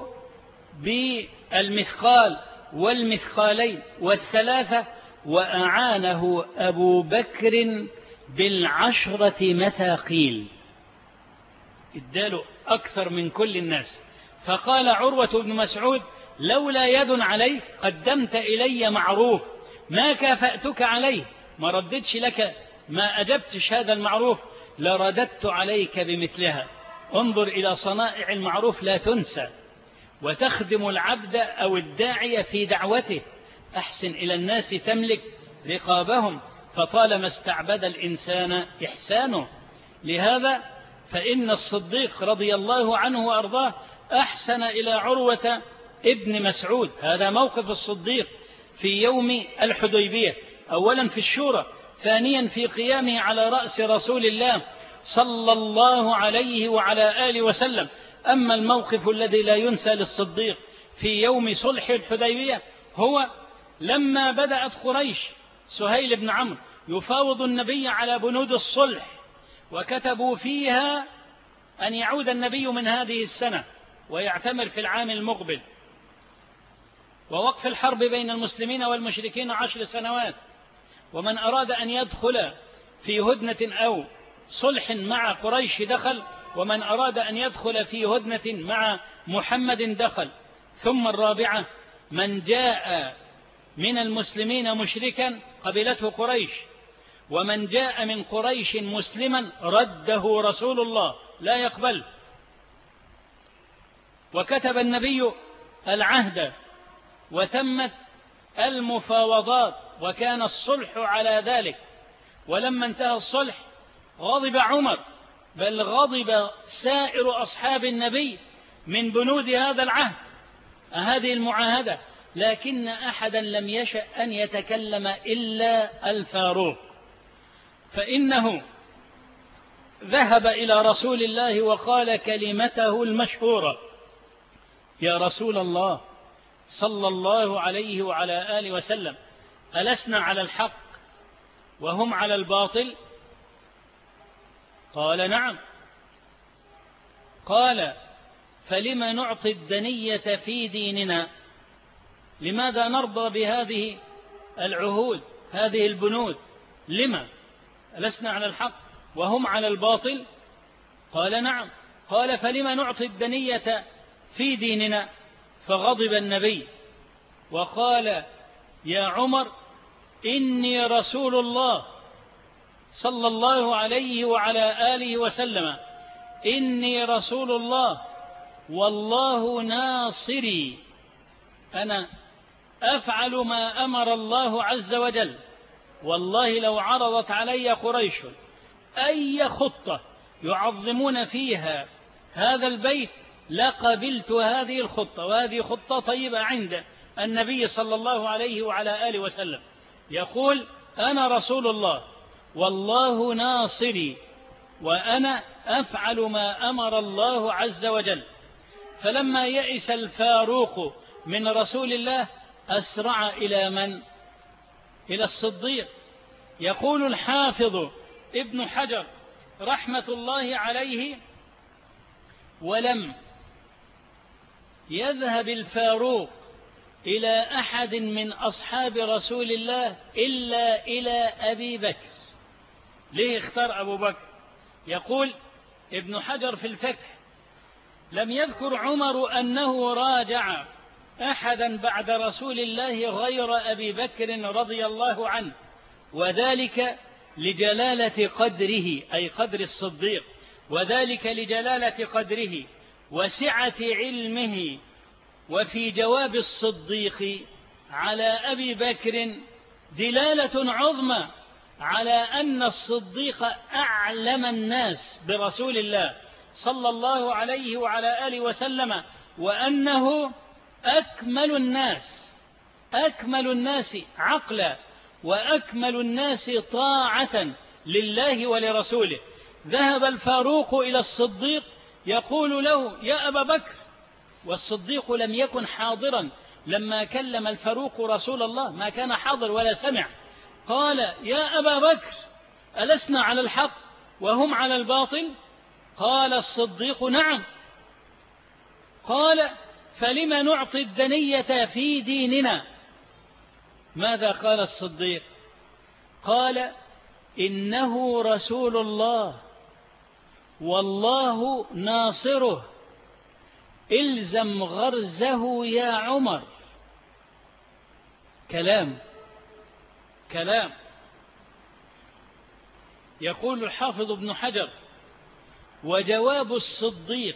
بالمثقال والمثقالين والثلاثة، وأعانه أبو بكر بالعشرة مثاقيل، اداله أكثر من كل الناس. فقال عروة بن مسعود لولا يد عليك قدمت إلي معروف ما كافأتك عليه، ما رددش لك، ما أجبتش هذا المعروف، لرددت عليك بمثلها. انظر إلى صنائع المعروف لا تنسى، وتخدم العبد أو الداعية في دعوته. أحسن إلى الناس تملك رقابهم، فطالما استعبد الإنسان إحسانه. لهذا فإن الصديق رضي الله عنه وأرضاه أحسن إلى عروة ابن مسعود. هذا موقف الصديق في يوم الحديبية، أولا في الشورى، ثانيا في قيامه على رأس رسول الله صلى الله عليه وعلى آله وسلم. أما الموقف الذي لا ينسى للصديق في يوم صلح الحديبية هو لما بدأت قريش سهيل بن عمرو يفاوض النبي على بنود الصلح، وكتبوا فيها أن يعود النبي من هذه السنة ويعتمر في العام المقبل، ووقف الحرب بين المسلمين والمشركين عشر سنوات، ومن أراد أن يدخل في هدنة أو صلح مع قريش دخل، ومن أراد أن يدخل في هدنة مع محمد دخل. ثم الرابعة من جاء من المسلمين مشركا قبلته قريش، ومن جاء من قريش مسلما رده رسول الله لا يقبل. وكتب النبي العهد وتمت المفاوضات، وكان الصلح على ذلك. ولما انتهى الصلح غضب عمر بل غضب سائر أصحاب النبي من بنود هذا العهد، هذه المعاهدة، لكن أحدا لم يشأ أن يتكلم إلا الفاروق، فإنه ذهب إلى رسول الله وقال كلمته المشهورة: يا رسول الله صلى الله عليه وعلى آله وسلم، ألسنا على الحق وهم على الباطل؟ قال: نعم. قال: فلم نعطي الدنية في ديننا؟ لماذا نرضى بهذه العهود، هذه البنود؟ لما ألسنا على الحق وهم على الباطل؟ قال: نعم. قال: فلم نعطي الدنية في ديننا؟ فغضب النبي وقال: يا عمر، إني رسول الله صلى الله عليه وعلى آله وسلم، إني رسول الله والله ناصري، أنا أفعل ما أمر الله عز وجل، والله لو عرضت علي قريش أي خطة يعظمون فيها هذا البيت لقبلت هذه الخطة، وهذه خطة طيبة عند النبي صلى الله عليه وعلى آله وسلم. يقول: أنا رسول الله والله ناصري، وأنا أفعل ما أمر الله عز وجل. فلما يئس الفاروق من رسول الله أسرع إلى من؟ إلى الصديق. يقول الحافظ ابن حجر رحمة الله عليه: ولم يذهب الفاروق إلى أحد من أصحاب رسول الله إلا إلى أبي بكر. ليه اختار أبو بكر؟ يقول ابن حجر في الفتح: لم يذكر عمر أنه راجع أحدا بعد رسول الله غير أبي بكر رضي الله عنه، وذلك لجلالة قدره، أي قدر الصديق، وذلك لجلالة قدره وسعة علمه. وفي جواب الصديق على أبي بكر دلالة عظمى على أن الصديق أعلم الناس برسول الله صلى الله عليه وعلى آله وسلم، وأنه أكمل الناس أكمل الناس عقلا، وأكمل الناس طاعة لله ولرسوله. ذهب الفاروق إلى الصديق يقول له: يا أبا بكر، والصديق لم يكن حاضرا لما كلم الفاروق رسول الله، ما كان حاضر ولا سمع. قال: يا أبا بكر، ألسنا على الحق وهم على الباطل؟ قال الصديق: نعم. قال: فلم نعطي الدنية في ديننا؟ ماذا قال الصديق؟ قال: إنه رسول الله والله ناصره، إلزم غرزه يا عمر. كلام كلام. يقول الحافظ ابن حجر: وجواب الصديق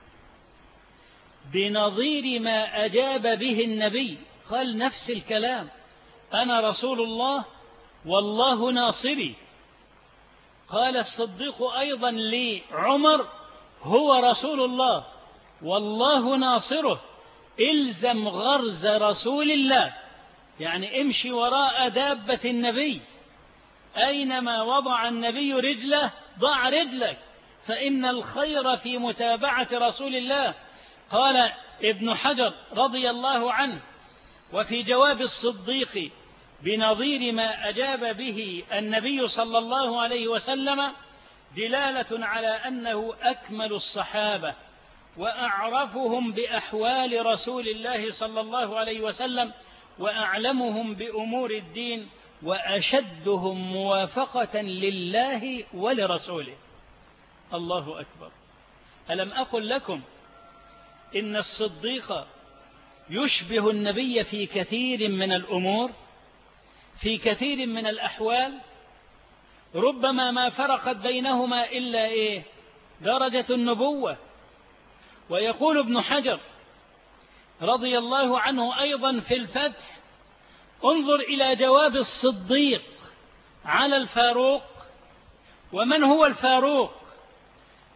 بنظير ما أجاب به النبي، قال نفس الكلام: أنا رسول الله والله ناصري. قال الصديق أيضا لعمر: هو رسول الله والله ناصره، إلزم غرز رسول الله، يعني امشي وراء دابة النبي، أينما وضع النبي رجله ضع رجلك، فإن الخير في متابعة رسول الله. قال ابن حجر رضي الله عنه: وفي جواب الصديق بنظير ما أجاب به النبي صلى الله عليه وسلم دلالة على أنه أكمل الصحابة وأعرفهم بأحوال رسول الله صلى الله عليه وسلم، وأعلمهم بأمور الدين، وأشدهم موافقة لله ولرسوله. الله أكبر. ألم أقل لكم إن الصديق يشبه النبي في كثير من الأمور، في كثير من الأحوال، ربما ما فرقت بينهما إلا إيه؟ درجة النبوة. ويقول ابن حجر رضي الله عنه أيضا في الفتح: انظر إلى جواب الصديق على الفاروق. ومن هو الفاروق؟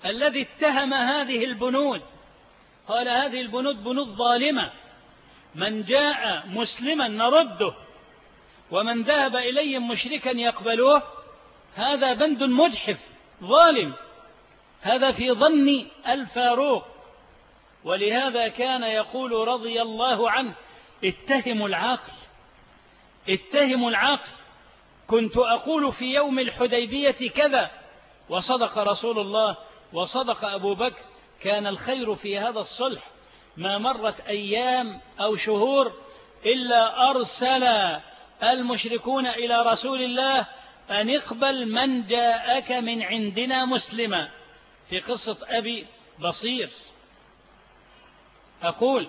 الذي اتهم هذه البنود، قال هذه البنود بنود ظالمة، من جاء مسلما نرده ومن ذهب إليهم مشركا يقبلوه، هذا بند مجحف ظالم. هذا في ظن الفاروق. ولهذا كان يقول رضي الله عنه: اتهموا العقل، اتهموا العقل. كنت أقول في يوم الحديبية كذا وصدق رسول الله وصدق أبو بكر، كان الخير في هذا الصلح. ما مرت أيام أو شهور إلا أرسل المشركون إلى رسول الله أن اقبل من جاءك من عندنا مسلما، في قصة أبي بصير. أقول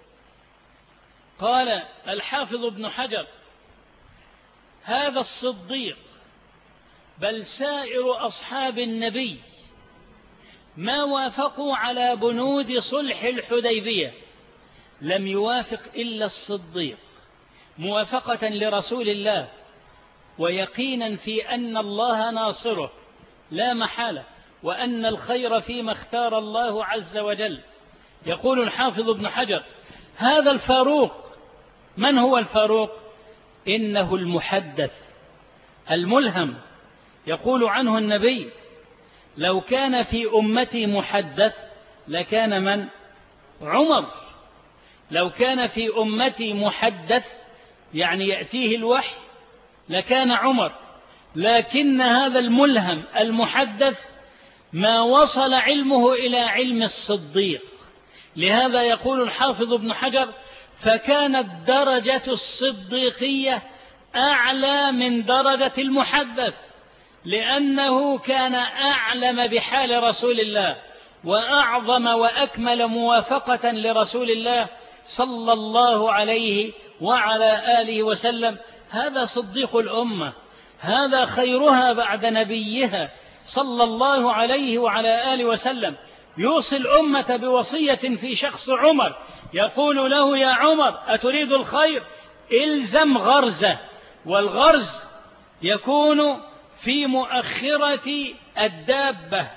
قال الحافظ ابن حجر: هذا الصديق بل سائر أصحاب النبي ما وافقوا على بنود صلح الحديبية، لم يوافق إلا الصديق موافقة لرسول الله ويقينا في أن الله ناصره لا محالة، وأن الخير فيما اختار الله عز وجل. يقول الحافظ ابن حجر: هذا الفاروق. من هو الفاروق؟ إنه المحدث الملهم. يقول عنه النبي: لو كان في أمتي محدث لكان من؟ عمر. لو كان في أمتي محدث يعني يأتيه الوحي لكان عمر، لكن هذا الملهم المحدث ما وصل علمه إلى علم الصديق. لهذا يقول الحافظ ابن حجر: فكانت درجة الصديقية أعلى من درجة المحدث، لأنه كان أعلم بحال رسول الله وأعظم وأكمل موافقة لرسول الله صلى الله عليه وعلى آله وسلم. هذا صديق الأمة، هذا خيرها بعد نبيها صلى الله عليه وعلى آله وسلم. يوصي الأمة بوصية في شخص عمر، يقول له: يا عمر أتريد الخير؟ إلزم غرزه. والغرز يكون في مؤخرة الدابة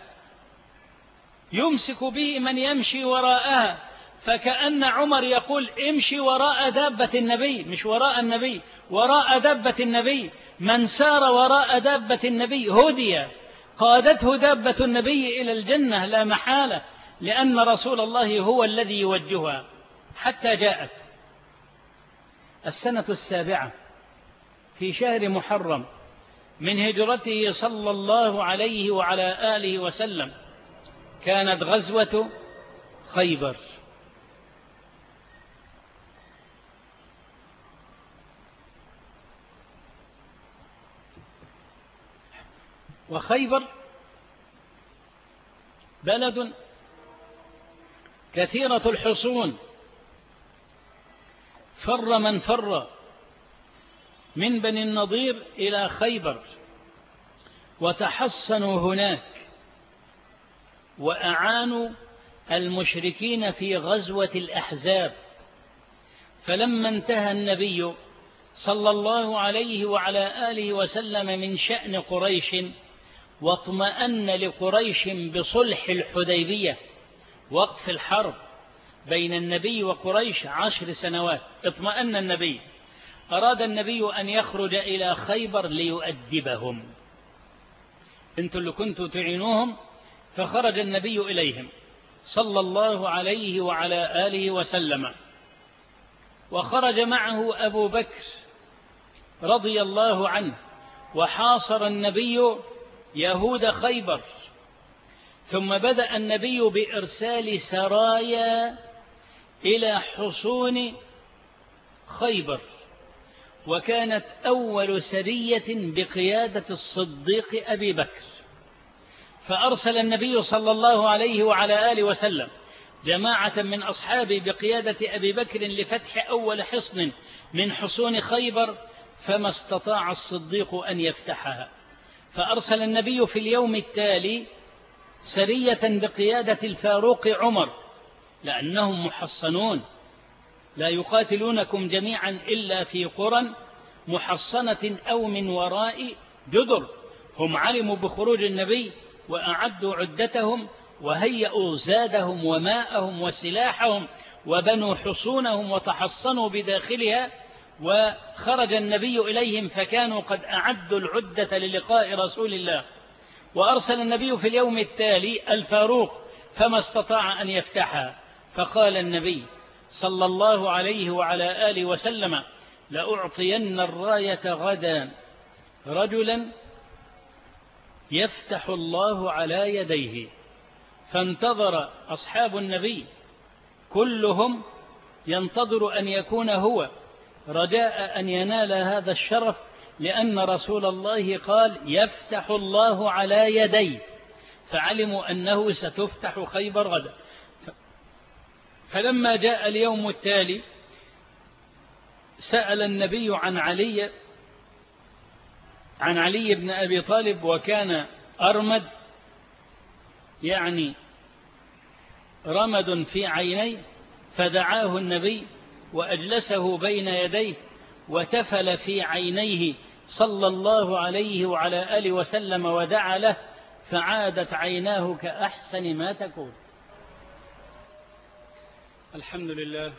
يمسك به من يمشي وراءها، فكأن عمر يقول: امشي وراء دابة النبي، مش وراء النبي، وراء دابة النبي. من سار وراء دابة النبي هدي، قادته دابة النبي إلى الجنة لا محالة، لأن رسول الله هو الذي يوجهها. حتى جاءت السنة السابعة في شهر محرم من هجرته صلى الله عليه وعلى آله وسلم، كانت غزوة خيبر. وخيبر بلد كثيرة الحصون، فر من فر من بني النضير إلى خيبر وتحصنوا هناك وأعانوا المشركين في غزوة الأحزاب. فلما انتهى النبي صلى الله عليه وعلى آله وسلم من شأن قريش واطمأن لقريش بصلح الحديبية، وقف الحرب بين النبي وقريش عشر سنوات، اطمأن النبي، أراد النبي أن يخرج إلى خيبر ليؤدبهم. انتم اللي كنتوا تعينوهم، فخرج النبي إليهم صلى الله عليه وعلى آله وسلم، وخرج معه أبو بكر رضي الله عنه، وحاصر النبي يهود خيبر. ثم بدأ النبي بإرسال سرايا إلى حصون خيبر، وكانت أول سرية بقيادة الصديق أبي بكر. فأرسل النبي صلى الله عليه وعلى آله وسلم جماعة من أصحابه بقيادة أبي بكر لفتح أول حصن من حصون خيبر، فما استطاع الصديق أن يفتحها. فأرسل النبي في اليوم التالي سرية بقيادة الفاروق عمر، لأنهم محصنون لا يقاتلونكم جميعا إلا في قرى محصنة أو من وراء جدر. هم علموا بخروج النبي وأعدوا عدتهم وهيئوا زادهم وماءهم وسلاحهم وبنوا حصونهم وتحصنوا بداخلها، وخرج النبي إليهم فكانوا قد أعدوا العدة للقاء رسول الله. وأرسل النبي في اليوم التالي الفاروق فما استطاع أن يفتحها، فقال النبي صلى الله عليه وعلى آله وسلم: لأعطين الراية غدا رجلا يفتح الله على يديه. فانتظر أصحاب النبي كلهم ينتظر أن يكون هو، رجاء أن ينال هذا الشرف، لأن رسول الله قال: يفتح الله على يديه، فعلموا أنه ستفتح خيبر غدا. فلما جاء اليوم التالي سأل النبي عن علي عن علي بن أبي طالب، وكان أرمد، يعني رمد في عينيه، فدعاه النبي وأجلسه بين يديه وتفل في عينيه صلى الله عليه وعلى آله وسلم ودعا له، فعادت عيناه كأحسن ما تكون. الحمد لله،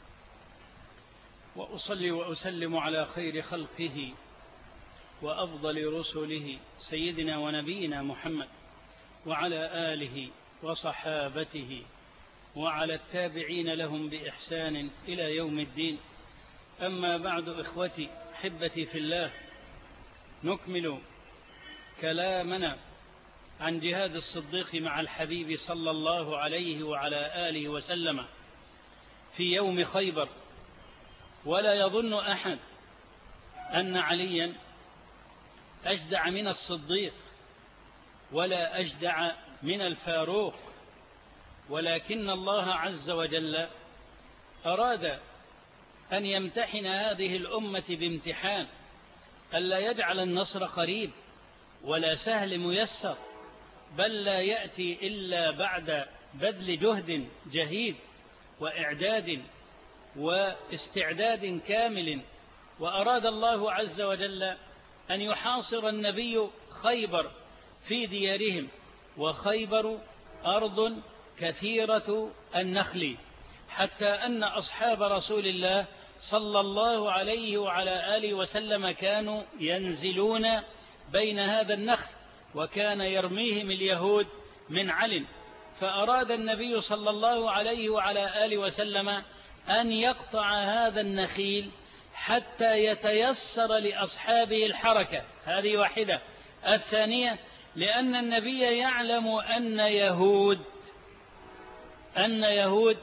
وأصلي وأسلم على خير خلقه وأفضل رسله سيدنا ونبينا محمد وعلى آله وصحابته وعلى التابعين لهم بإحسان إلى يوم الدين. أما بعد، إخوتي حبتي في الله، نكمل كلامنا عن جهاد الصديق مع الحبيب صلى الله عليه وعلى آله وسلم في يوم خيبر. ولا يظن أحد أن عليا أجدع من الصديق ولا أجدع من الفاروق، ولكن الله عز وجل أراد أن يمتحن هذه الأمة بامتحان، ألا يجعل النصر قريب ولا سهل ميسر، بل لا يأتي إلا بعد بذل جهد جهيد وإعداد واستعداد كامل. وأراد الله عز وجل أن يحاصر النبي خيبر في ديارهم، وخيبر أرض كثيرة النخل، حتى أن أصحاب رسول الله صلى الله عليه وعلى آله وسلم كانوا ينزلون بين هذا النخل، وكان يرميهم اليهود من علم. فأراد النبي صلى الله عليه وعلى آله وسلم أن يقطع هذا النخيل حتى يتيسر لأصحابه الحركة. هذه واحدة. الثانية، لأن النبي يعلم أن يهود أن يهود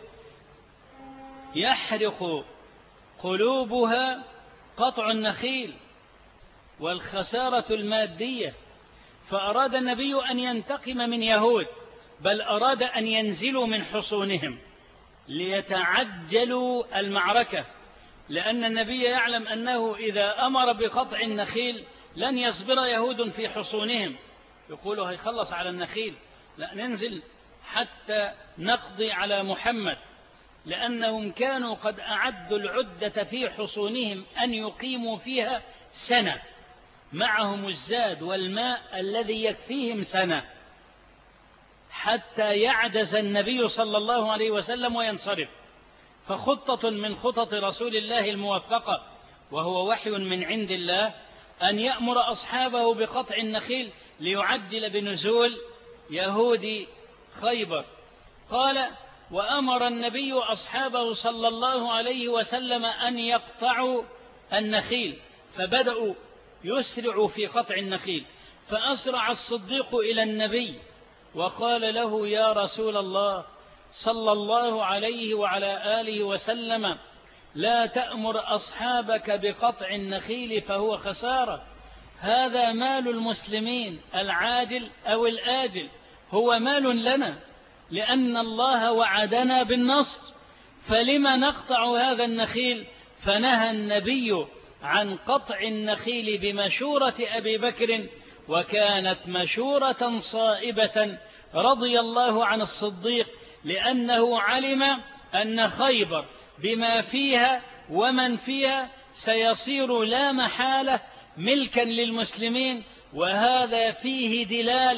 يحرق قلوبها قطع النخيل والخسارة المادية، فأراد النبي أن ينتقم من يهود، بل أراد أن ينزلوا من حصونهم ليتعجلوا المعركة، لأن النبي يعلم أنه إذا أمر بقطع النخيل لن يصبر يهود في حصونهم، يقولوا هيخلص على النخيل، لا، ننزل حتى نقضي على محمد، لأنهم كانوا قد أعدوا العدة في حصونهم أن يقيموا فيها سنة، معهم الزاد والماء الذي يكفيهم سنة، حتى يعجز النبي صلى الله عليه وسلم وينصرف. فخطة من خطط رسول الله الموفقة، وهو وحي من عند الله، أن يأمر أصحابه بقطع النخيل ليعجل بنزول يهود خيبر. قال: وأمر النبي أصحابه صلى الله عليه وسلم أن يقطعوا النخيل، فبدأوا يسرعوا في قطع النخيل. فأسرع الصديق إلى النبي وقال له: يا رسول الله صلى الله عليه وعلى آله وسلم، لا تأمر أصحابك بقطع النخيل فهو خسارة، هذا مال المسلمين العاجل أو الآجل، هو مال لنا لأن الله وعدنا بالنصر، فلما نقطع هذا النخيل؟ فنهى النبي عن قطع النخيل بمشورة أبي بكر، وكانت مشورة صائبة رضي الله عن الصديق، لأنه علم أن خيبر بما فيها ومن فيها سيصير لا محالة ملكا للمسلمين، وهذا فيه دلالة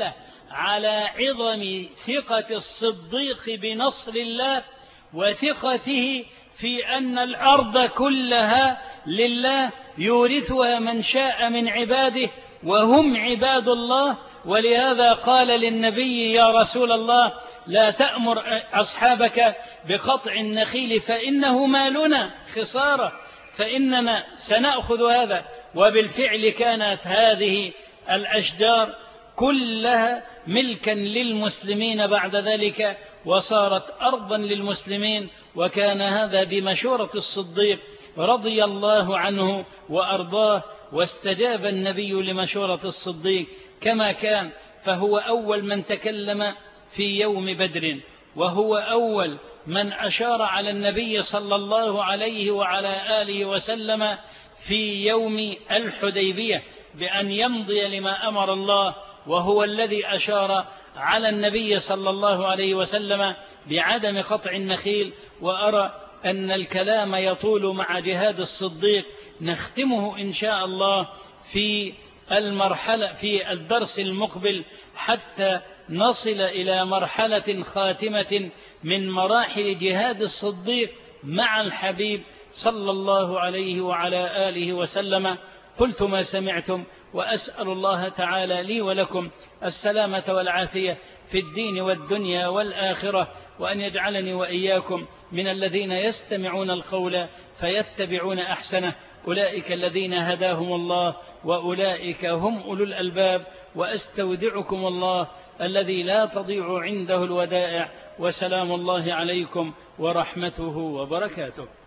على عظم ثقة الصديق بنصر الله وثقته في أن الأرض كلها لله يورثها من شاء من عباده وهم عباد الله. ولهذا قال للنبي: يا رسول الله لا تأمر أصحابك بقطع النخيل فإنه مالنا خسارة، فإننا سنأخذ هذا. وبالفعل كانت هذه الأشجار كلها ملكا للمسلمين بعد ذلك، وصارت أرضا للمسلمين. وكان هذا بمشورة الصديق رضي الله عنه وأرضاه، واستجاب النبي لمشورة الصديق كما كان، فهو أول من تكلم في يوم بدر، وهو أول من أشار على النبي صلى الله عليه وعلى آله وسلم في يوم الحديبية بأن يمضي لما أمر الله، وهو الذي أشار على النبي صلى الله عليه وسلم بعدم قطع النخيل. وأرى أن الكلام يطول مع جهاد الصديق، نختمه إن شاء الله في المرحلة في الدرس المقبل حتى نصل إلى مرحلة خاتمة من مراحل جهاد الصديق مع الحبيب صلى الله عليه وعلى آله وسلم. قلت ما سمعتم، وأسأل الله تعالى لي ولكم السلامة والعافية في الدين والدنيا والآخرة، وأن يجعلني وإياكم من الذين يستمعون القول فيتبعون أحسنه، أولئك الذين هداهم الله وأولئك هم أولو الألباب. وأستودعكم الله الذي لا تضيع عنده الودائع، وسلام الله عليكم ورحمته وبركاته.